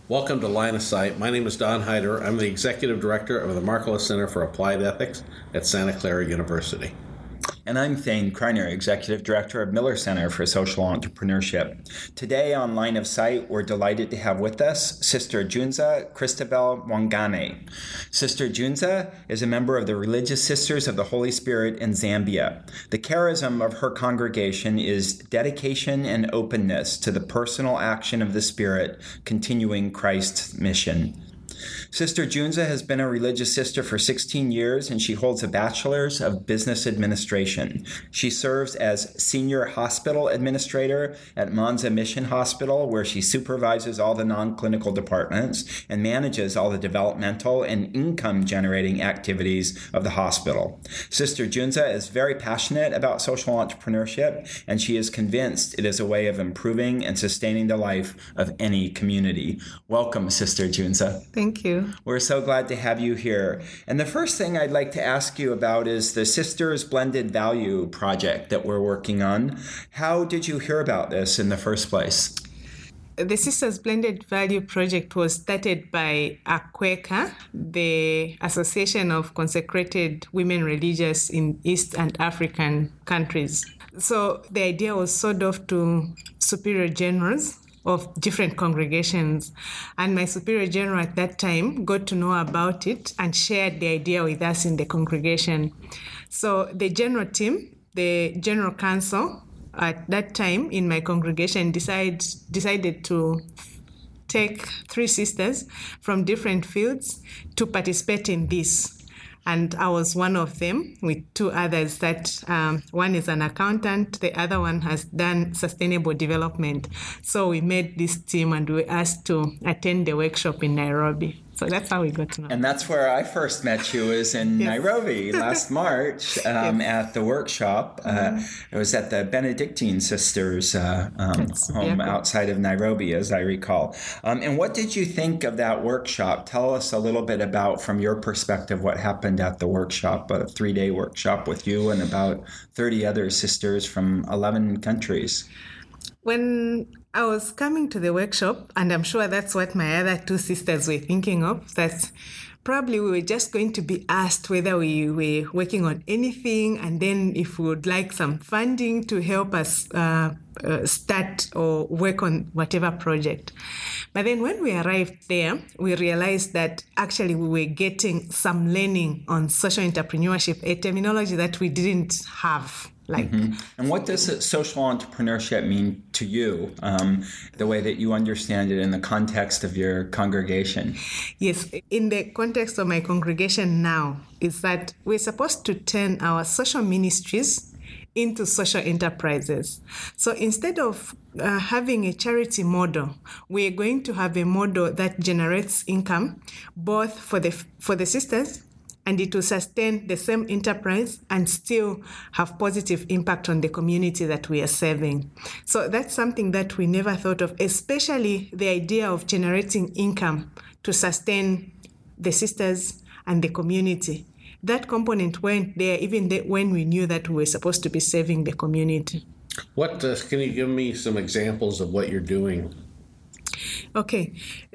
Welcome to Line of Sight. My name is Don Hyder. I'm the Executive Director of the Markkula Center for Applied Ethics at Santa Clara University. And I'm Thane Kreiner, Executive Director of Miller Center for Social Entrepreneurship. Today on Line of Sight, we're delighted to have with us Sister Junza Christabel Mwangane. Sister Junza is a member of the Religious Sisters of the Holy Spirit in Zambia. The charism of her congregation is dedication and openness to the personal action of the Spirit, continuing Christ's mission. Sister Junza has been a religious sister for 16 years, and she holds a bachelor's of business administration. She serves as senior hospital administrator at Monza Mission Hospital, where she supervises all the non-clinical departments and manages all the developmental and income-generating activities of the hospital. Sister Junza is very passionate about social entrepreneurship, and she is convinced it is a way of improving and sustaining the life of any community. Welcome, Sister Junza. Thank you. We're so glad to have you here. And the first thing I'd like to ask you about is the Sisters Blended Value project that we're working on. How did you hear about this in the first place? The Sisters Blended Value project was started by ACWECA, the Association of Consecrated Women Religious in East and African countries. So the idea was sold off to superior generals of different congregations. And my superior general at that time got to know about it and shared the idea with us in the congregation. So the general team, the general council at that time in my congregation decided to take 3 sisters from different fields to participate in this. And I was one of them with 2 others that one is an accountant, the other one has done sustainable development. So we made this team and we were asked to attend the workshop in Nairobi. So that's how we got to know. And that's where I first met you, is in Nairobi last March at the workshop. It was at the Benedictine Sisters home outside of Nairobi, as I recall. And what did you think of that workshop? Tell us a little bit about, from your perspective, what happened at the workshop, a 3-day workshop with you and about 30 other sisters from 11 countries. When I was coming to the workshop, and I'm sure that's what my other 2 sisters were thinking of, that probably we were just going to be asked whether we were working on anything, and then if we would like some funding to help us start or work on whatever project. But then when we arrived there, we realized that actually we were getting some learning on social entrepreneurship, a terminology that we didn't have. And what does social entrepreneurship mean to you, the way that you understand it in the context of your congregation? Yes, in the context of my congregation now, is that we're supposed to turn our social ministries into social enterprises. So instead of having a charity model, we're going to have a model that generates income both for the sisters, and it will sustain the same enterprise and still have positive impact on the community that we are serving. So that's something that we never thought of, especially the idea of generating income to sustain the sisters and the community. That component went there even when we knew that we were supposed to be serving the community. Can you give me some examples of what you're doing? Okay.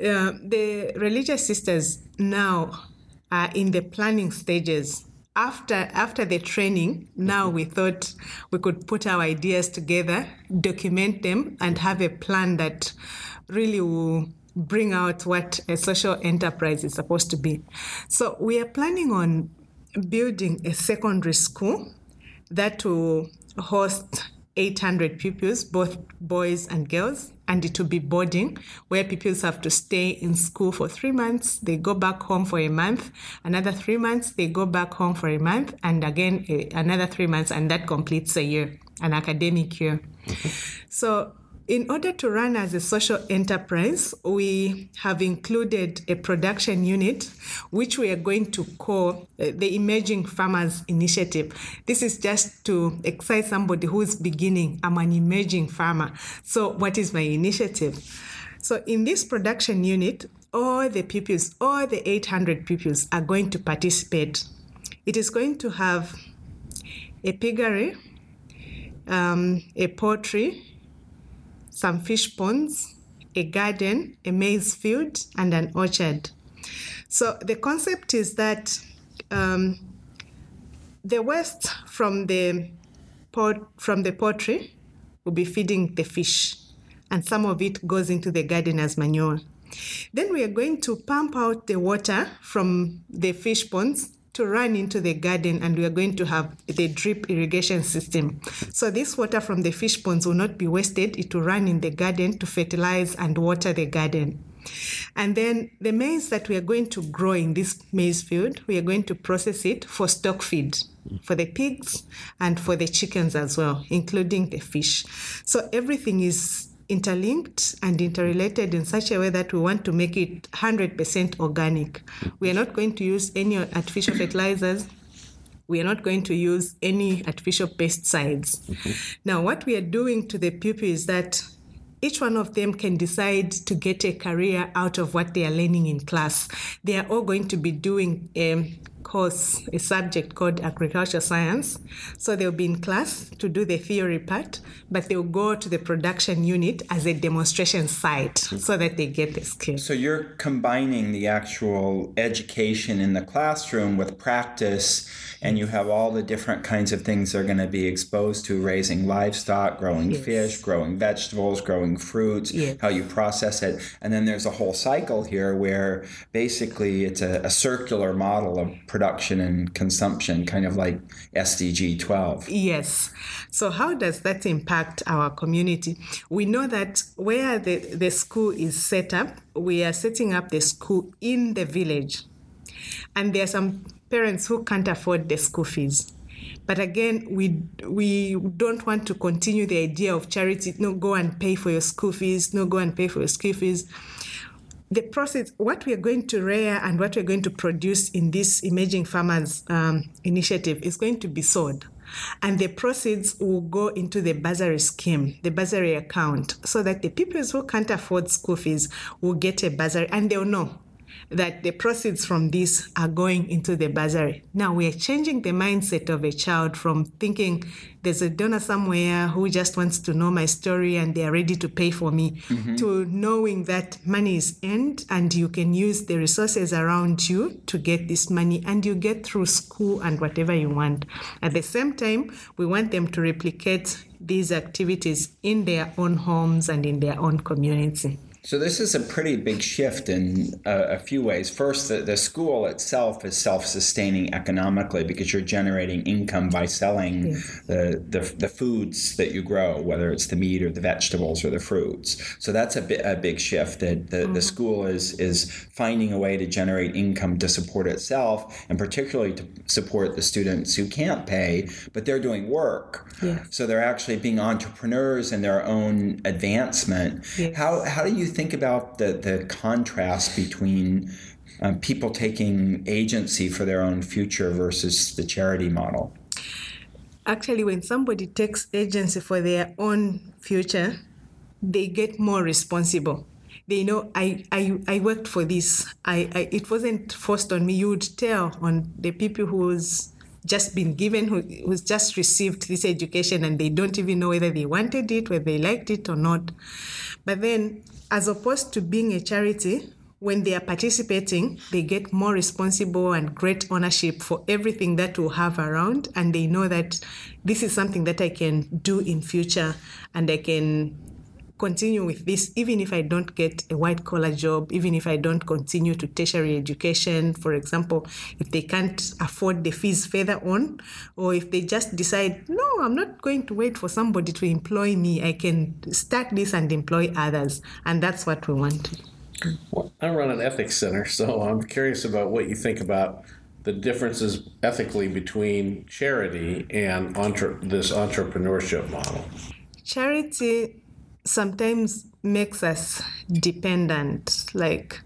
The religious sisters now are in the planning stages. After the training, now we thought we could put our ideas together, document them, and have a plan that really will bring out what a social enterprise is supposed to be. So we are planning on building a secondary school that will host 800 pupils, both boys and girls, and it will be boarding, where pupils have to stay in school for 3 months, they go back home for a month, another 3 months, they go back home for a month, and again another 3 months, and that completes a year, an academic year. So in order to run as a social enterprise, we have included a production unit, which we are going to call the Emerging Farmers Initiative. This is just to excite somebody who is beginning. I'm an emerging farmer. So what is my initiative? So in this production unit, all the 800 pupils are going to participate. It is going to have a piggery, a poultry, some fish ponds, a garden, a maize field, and an orchard. So the concept is that the waste from the poultry will be feeding the fish, and some of it goes into the garden as manure. Then we are going to pump out the water from the fish ponds to run into the garden, and we are going to have the drip irrigation system. So this water from the fish ponds will not be wasted. It will run in the garden to fertilize and water the garden. And then the maize that we are going to grow in this maize field, we are going to process it for stock feed for the pigs and for the chickens as well, including the fish. So everything is interlinked and interrelated in such a way that we want to make it 100% organic. We are not going to use any artificial fertilizers. We are not going to use any artificial pesticides. Now, what we are doing to the pupils is that each one of them can decide to get a career out of what they are learning in class. They are all going to be doing a subject called agricultural science. So they'll be in class to do the theory part, but they'll go to the production unit as a demonstration site so that they get the skills. So you're combining the actual education in the classroom with practice, and you have all the different kinds of things they're going to be exposed to: raising livestock, growing fish, growing vegetables, growing fruits, how you process it. And then there's a whole cycle here where basically it's a circular model of production and consumption, kind of like SDG 12. Yes. So how does that impact our community? We know that where the school is set up, we are setting up the school in the village. And there are some parents who can't afford the school fees. But again, we don't want to continue the idea of charity, no, go and pay for your school fees, no, go and pay for your school fees. The process, what we are going to rear and what we're going to produce in this Emerging Farmers initiative is going to be sold. And the proceeds will go into the bursary scheme, the bursary account, so that the people who can't afford school fees will get a bursary, and they'll know that the proceeds from this are going into the bursary. Now we are changing the mindset of a child from thinking there's a donor somewhere who just wants to know my story and they are ready to pay for me, to knowing that money is earned and you can use the resources around you to get this money, and you get through school and whatever you want. At the same time, we want them to replicate these activities in their own homes and in their own community. So this is a pretty big shift in a few ways. First, the school itself is self-sustaining economically because you're generating income by selling the foods that you grow, whether it's the meat or the vegetables or the fruits. So that's a big shift, that the school is finding a way to generate income to support itself, and particularly to support the students who can't pay, but they're doing work. So they're actually being entrepreneurs in their own advancement. How do you think about the contrast between people taking agency for their own future versus the charity model? Actually, when somebody takes agency for their own future, they get more responsible. They know, I worked for this. It wasn't forced on me. You would tell on the people who's just been given, who's just received this education, and they don't even know whether they wanted it, whether they liked it or not. But then, as opposed to being a charity, when they are participating, they get more responsible and great ownership for everything that we'll have around, and they know that this is something that I can do in future, and I can continue with this even if I don't get a white-collar job, even if I don't continue to tertiary education, for example, if they can't afford the fees further on, or if they just decide, no, I'm not going to wait for somebody to employ me, I can start this and employ others, and that's what we want. Well, I run an ethics center, so I'm curious about what you think about the differences ethically between charity and this entrepreneurship model. Charity sometimes makes us dependent. Like,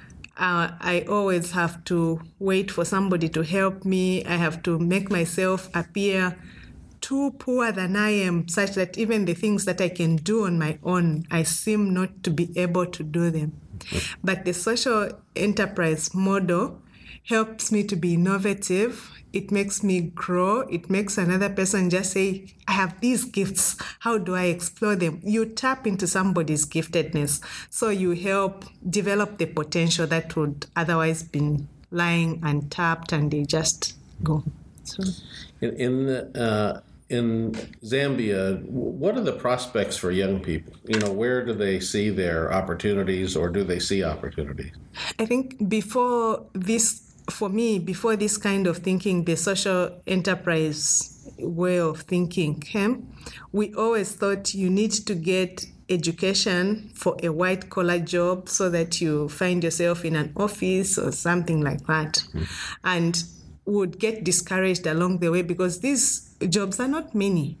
I always have to wait for somebody to help me. I have to make myself appear too poor than I am, such that even the things that I can do on my own, I seem not to be able to do them. But the social enterprise model helps me to be innovative. It makes me grow. It makes another person just say, I have these gifts. How do I explore them? You tap into somebody's giftedness. So you help develop the potential that would otherwise be lying untapped, and they just go. So. In Zambia, what are the prospects for young people? Where do they see their opportunities, or do they see opportunities? I think before this kind of thinking, the social enterprise way of thinking came, we always thought you need to get education for a white collar job so that you find yourself in an office or something like that. And would get discouraged along the way because these jobs are not many.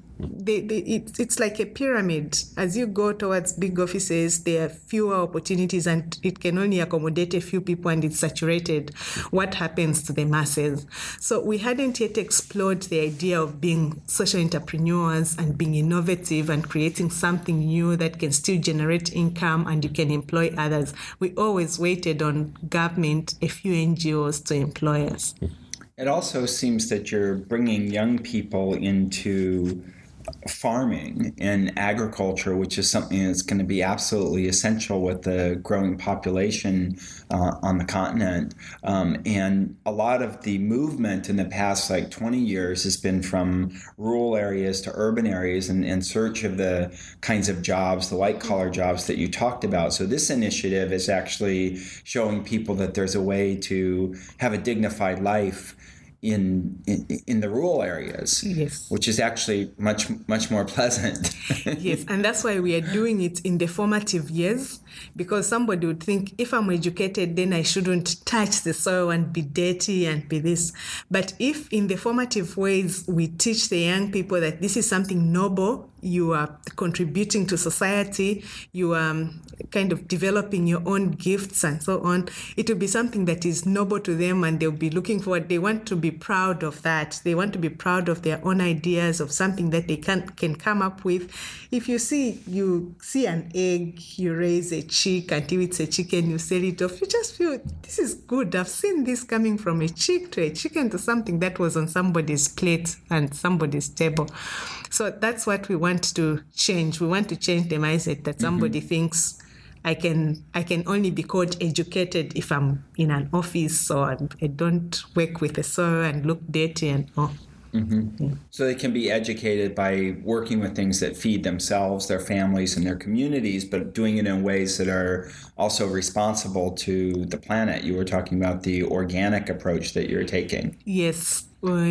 It's like a pyramid. As you go towards big offices, there are fewer opportunities and it can only accommodate a few people and it's saturated. What happens to the masses? So we hadn't yet explored the idea of being social entrepreneurs and being innovative and creating something new that can still generate income and you can employ others. We always waited on government, a few NGOs to employ us. It also seems that you're bringing young people into farming and agriculture, which is something that's going to be absolutely essential with the growing population on the continent. And a lot of the movement in the past 20 years has been from rural areas to urban areas in search of the kinds of jobs, the white-collar jobs that you talked about. So this initiative is actually showing people that there's a way to have a dignified life in the rural areas, yes, which is actually much more pleasant. Yes, and that's why we are doing it in the formative years, because somebody would think if I'm educated, then I shouldn't touch the soil and be dirty and be this. But if in the formative ways we teach the young people that this is something noble, you are contributing to society, you are kind of developing your own gifts and so on, it will be something that is noble to them and they'll be looking forward. They want to be proud of that. They want to be proud of their own ideas, of something that they can come up with. If you see an egg, you raise a chick until it's a chicken, you sell it off, you just feel, this is good. I've seen this coming from a chick to a chicken to something that was on somebody's plate and somebody's table. So that's what we want to change. We want to change the mindset that somebody thinks I can only be called educated if I'm in an office or I don't work with the soil and look dirty and all. Mm-hmm. Yeah. So they can be educated by working with things that feed themselves, their families, and their communities, but doing it in ways that are also responsible to the planet. You were talking about the organic approach that you're taking. Yes.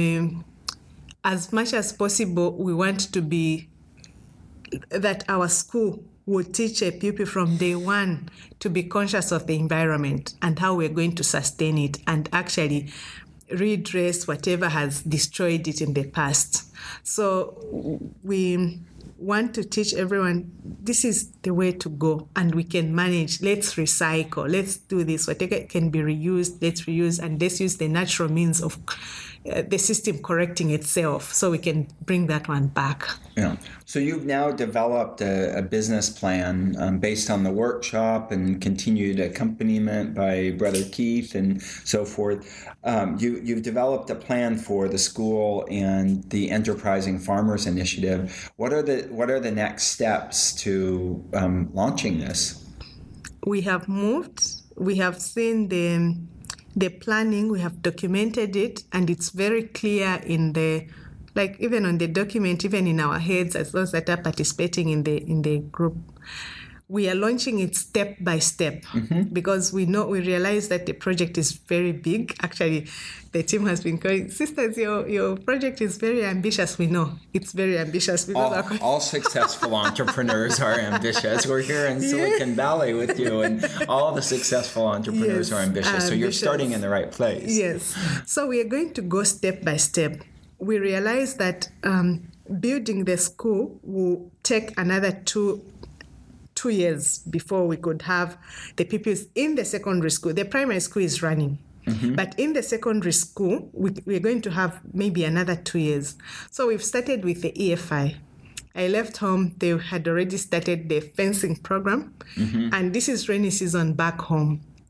As much as possible, we want to be that our school will teach a pupil from day one to be conscious of the environment and how we're going to sustain it and actually redress whatever has destroyed it in the past. So we want to teach everyone this is the way to go and we can manage. Let's recycle. Let's do this. Whatever can be reused, let's reuse, and let's use the natural means of the system correcting itself so we can bring that one back. Yeah. So you've now developed a business plan based on the workshop and continued accompaniment by Brother Keith and so forth. You've developed a plan for the school and the Enterprising Farmers Initiative. What are the next steps to launching this? We have moved. We have seen the planning, we have documented it, and it's very clear in even on the document, even in our heads as those that are participating in the group. We are launching it step by step because we realize that the project is very big. Actually, the team has been going, sisters, your project is very ambitious. We know it's very ambitious. All successful entrepreneurs are ambitious. We're here in Silicon Valley with you, and all the successful entrepreneurs are ambitious. So you're starting in the right place. Yes. So we are going to go step by step. We realize that building the school will take another two years before we could have the pupils in the secondary school. The primary school is running. But in the secondary school, we're going to have maybe another 2 years. So we've started with the EFI. I left home, they had already started the fencing program. And this is rainy season back home.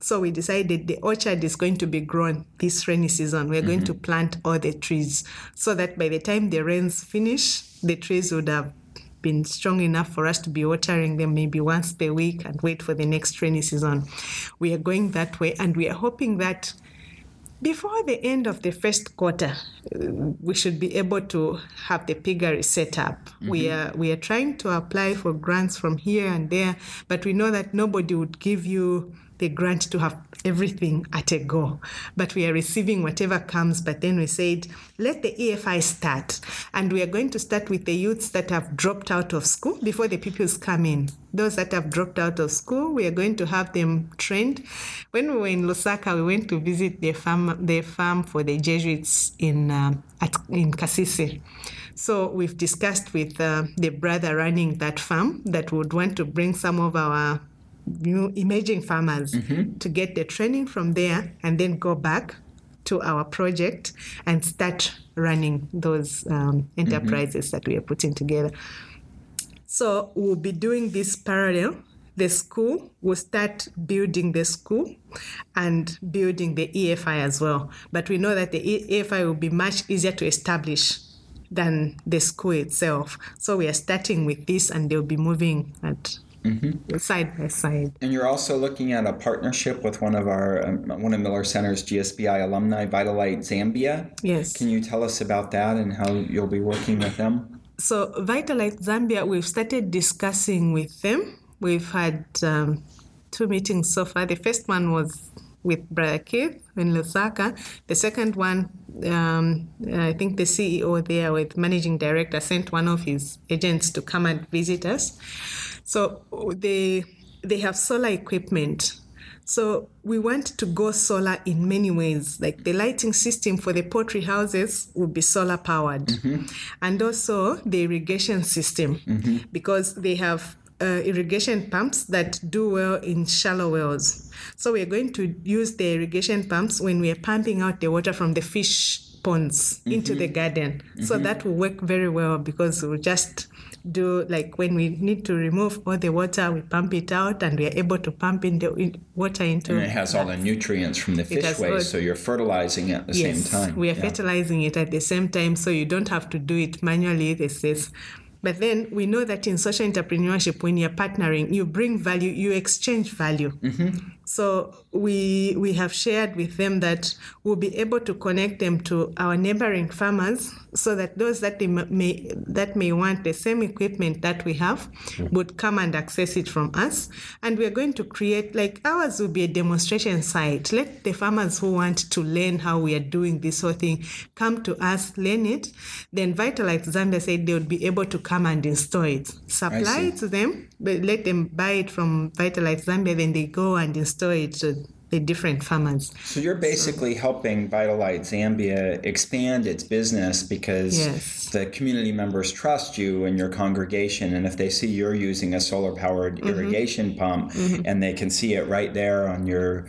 So we decided the orchard is going to be grown this rainy season. We're going to plant all the trees so that by the time the rains finish, the trees would have been strong enough for us to be watering them maybe once per week and wait for the next rainy season. We are going that way, and we are hoping that before the end of the first quarter, we should be able to have the piggery set up. We are trying to apply for grants from here and there, but we know that nobody would give you the grant to have everything at a go. But we are receiving whatever comes. But then we said, let the EFI start. And we are going to start with the youths that have dropped out of school before the pupils come in. Those that have dropped out of school, we are going to have them trained. When we were in Lusaka, we went to visit the farm for the Jesuits in Kasese. So we've discussed with the brother running that farm that would want to bring some of our new emerging farmers to get the training from there and then go back to our project and start running those enterprises that we are putting together. So we'll be doing this parallel. The school will start building the school and building the EFI as well. But we know that the EFI will be much easier to establish than the school itself. So we are starting with this, and they'll be moving at side by side. And you're also looking at a partnership with one of Miller Center's GSBI alumni, Vitalite Zambia. Yes. Can you tell us about that and how you'll be working with them? So Vitalite Zambia, we've started discussing with them. We've had 2 meetings so far. The first one was with Brother Keith in Lusaka. The second one, I think the CEO there with managing director sent one of his agents to come and visit us. So they have solar equipment. So we want to go solar in many ways. Like the lighting system for the poultry houses will be solar powered. And also the irrigation system, because they have irrigation pumps that do well in shallow wells. So we're going to use the irrigation pumps when we are pumping out the water from the fish ponds into the garden. So that will work very well, because we'll just do, like, when we need to remove all the water, we pump it out, and we are able to pump in the water into. And it has all the nutrients from the fish waste, so you're fertilizing it at the same time. We are fertilizing it at the same time, so you don't have to do it manually. But then we know that in social entrepreneurship, when you're partnering, you bring value, you exchange value. So we have shared with them that we'll be able to connect them to our neighboring farmers, so that those that may want the same equipment that we have would come and access it from us. And we're going to create, like, ours will be a demonstration site. Let the farmers who want to learn how we are doing this whole thing come to us, learn it. Then Vitalite Zambia said they would be able to come and install it, supply it to them, but let them buy it from Vitalite Zambia, then they go and install it to the different farmers. So you're basically helping Vitalite Zambia expand its business, because the community members trust you and your congregation, and if they see you're using a solar-powered irrigation pump, and they can see it right there on your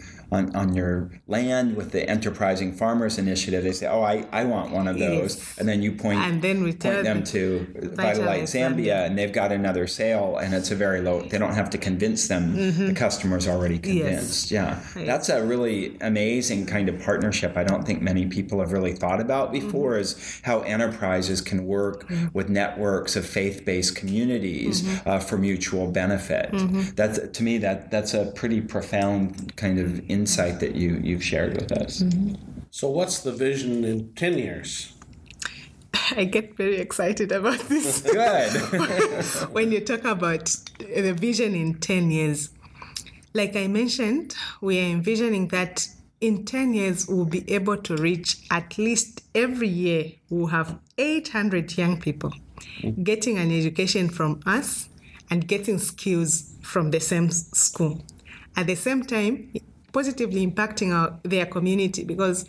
land with the Enterprising Farmers Initiative, they say, oh, I want one of those. And then you point them to Vitalite Zambia, and they've got another sale, and it's a very low, they don't have to convince them. The customer's already convinced. That's a really amazing kind of partnership I don't think many people have really thought about before, is how enterprises can work with networks of faith-based communities for mutual benefit. That's, to me, that's a pretty profound kind of insight that you've shared with us. So what's the vision in 10 years? I get very excited about this. Good. When you talk about the vision in 10 years, like I mentioned, we are envisioning that in 10 years, we'll be able to reach, at least every year, we'll have 800 young people getting an education from us and getting skills from the same school. At the same time, positively impacting their community, because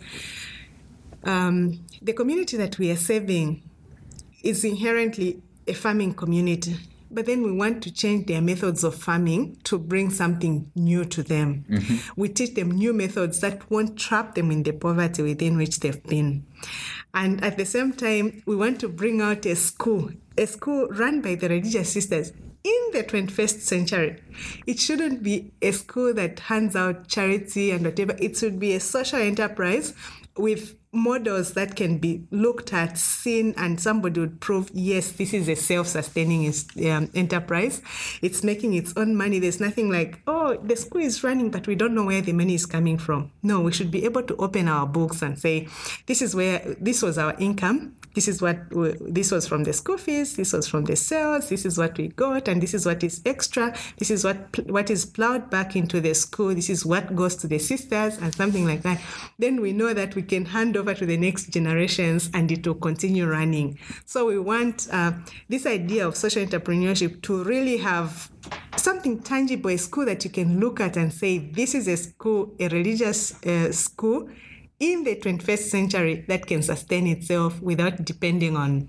the community that we are serving is inherently a farming community. But then we want to change their methods of farming to bring something new to them. We teach them new methods that won't trap them in the poverty within which they've been. And at the same time, we want to bring out a school run by the religious sisters in the 21st century, it shouldn't be a school that hands out charity and whatever. It should be a social enterprise with models that can be looked at, seen, and somebody would prove, yes, this is a self-sustaining enterprise. It's making its own money. There's nothing like, oh, the school is running, but we don't know where the money is coming from. No, we should be able to open our books and say, this was our income. This was from the school fees. This was from the sales. This is what we got, and this is what is extra. This is what is plowed back into the school. This is what goes to the sisters, and something like that. Then we know that we can hand over to the next generations, and it will continue running. So we want this idea of social entrepreneurship to really have something tangible, a school that you can look at and say, this is a school, a religious school in the 21st century that can sustain itself without depending on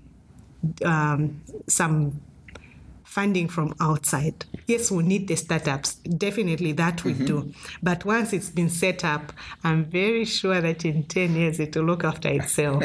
some funding from outside. Yes, we need the startups. Definitely that we do. But once it's been set up, I'm very sure that in 10 years it will look after itself.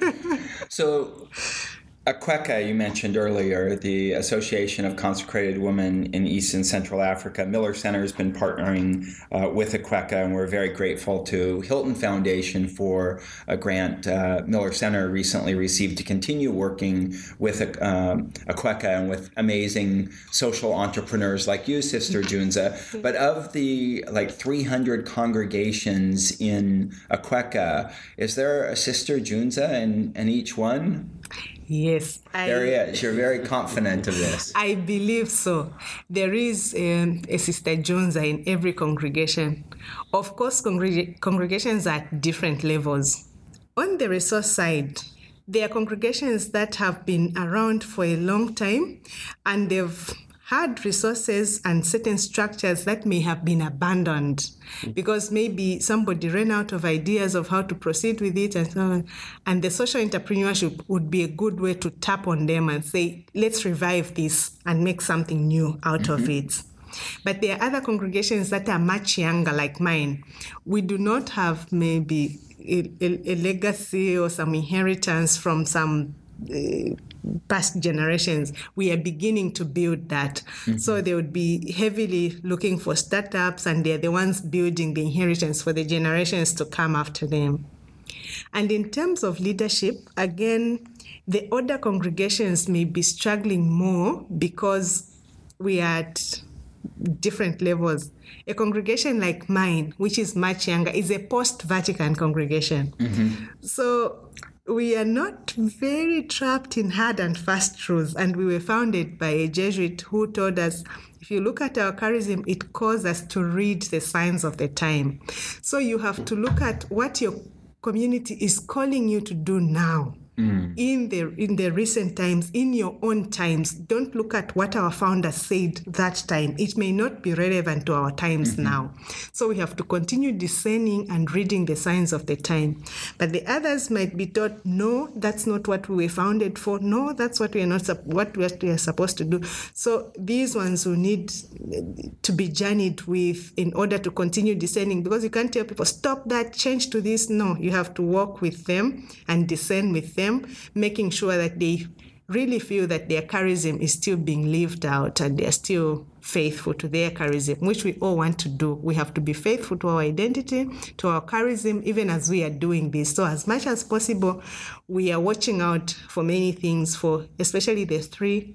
So ACWECA, you mentioned earlier, the Association of Consecrated Women in East and Central Africa. Miller Center has been partnering with ACWECA, and we're very grateful to Hilton Foundation for a grant Miller Center recently received to continue working with ACWECA and with amazing social entrepreneurs like you, Sister Junza. But of the 300 congregations in ACWECA, is there a Sister Junza in each one? Yes. There is. You're very confident of this. I believe so. There is a Sister Junza in every congregation. Of course, congregations are at different levels. On the resource side, there are congregations that have been around for a long time, and they've had resources and certain structures that may have been abandoned because maybe somebody ran out of ideas of how to proceed with it and so on. And the social entrepreneurship would be a good way to tap on them and say, let's revive this and make something new out of it. But there are other congregations that are much younger, like mine. We do not have maybe a legacy or some inheritance from some past generations. We are beginning to build that. So they would be heavily looking for startups, and they're the ones building the inheritance for the generations to come after them. And in terms of leadership, again, the older congregations may be struggling more because we are at different levels. A congregation like mine, which is much younger, is a post-Vatican congregation. So we are not very trapped in hard and fast truths, and we were founded by a Jesuit who told us, if you look at our charism, it calls us to read the signs of the time. So you have to look at what your community is calling you to do now. In the recent times, in your own times. Don't look at what our founder said that time. It may not be relevant to our times now. So we have to continue discerning and reading the signs of the time. But the others might be taught, no, that's not what we were founded for. No, that's what we are not what we are supposed to do. So these ones will need to be journeyed with in order to continue discerning, because you can't tell people, stop that, change to this. No, you have to walk with them and discern with them, making sure that they really feel that their charism is still being lived out and they're still faithful to their charism, which we all want to do. We have to be faithful to our identity, to our charism, even as we are doing this. So as much as possible, we are watching out for many things, for especially the three,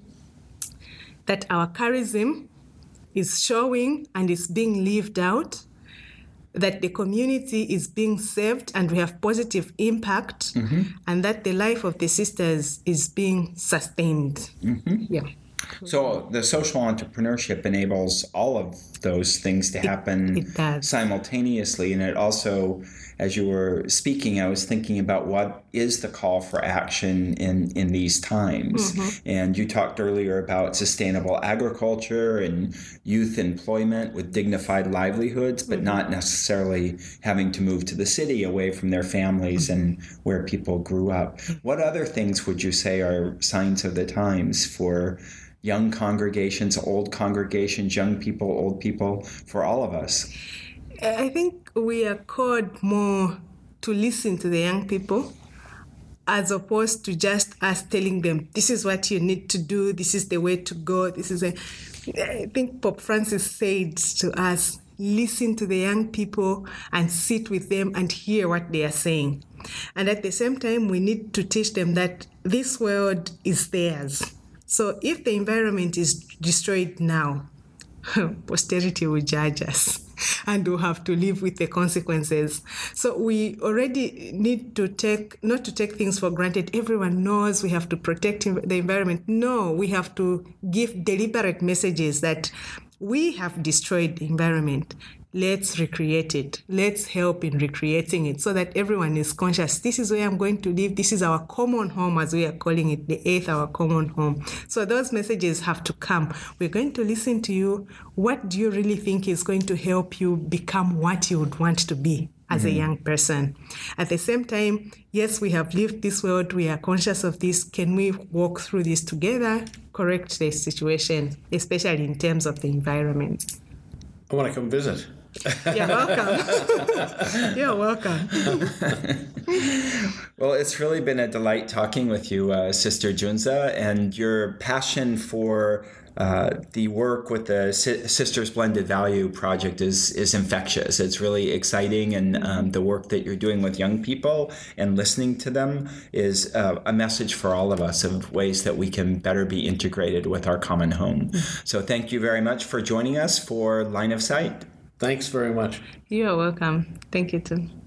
that our charism is showing and is being lived out, that the community is being saved and we have positive impact, and that the life of the sisters is being sustained. Yeah. So the social entrepreneurship enables all of those things to happen simultaneously. And it also, as you were speaking, I was thinking about what is the call for action in these times. And you talked earlier about sustainable agriculture and youth employment with dignified livelihoods, but not necessarily having to move to the city away from their families and where people grew up. What other things would you say are signs of the times for young congregations, old congregations, young people, old people, for all of us? I think we are called more to listen to the young people as opposed to just us telling them, this is what you need to do, this is the way to go. I think Pope Francis said to us, listen to the young people and sit with them and hear what they are saying. And at the same time, we need to teach them that this world is theirs. So if the environment is destroyed now, posterity will judge us and we'll have to live with the consequences. So we already need to not to take things for granted. Everyone knows we have to protect the environment. No, we have to give deliberate messages that we have destroyed the environment. Let's recreate it. Let's help in recreating it so that everyone is conscious. This is where I'm going to live. This is our common home, as we are calling it, the earth, our common home. So those messages have to come. We're going to listen to you. What do you really think is going to help you become what you would want to be as a young person? At the same time, yes, we have lived this world. We are conscious of this. Can we walk through this together, correct the situation, especially in terms of the environment? I want to come visit. You're welcome. You're welcome. Well, it's really been a delight talking with you, Sister Junza, and your passion for the work with the Sisters Blended Value Project is infectious. It's really exciting, and the work that you're doing with young people and listening to them is a message for all of us of ways that we can better be integrated with our common home. So thank you very much for joining us for Line of Sight. Thanks very much. You are welcome. Thank you too.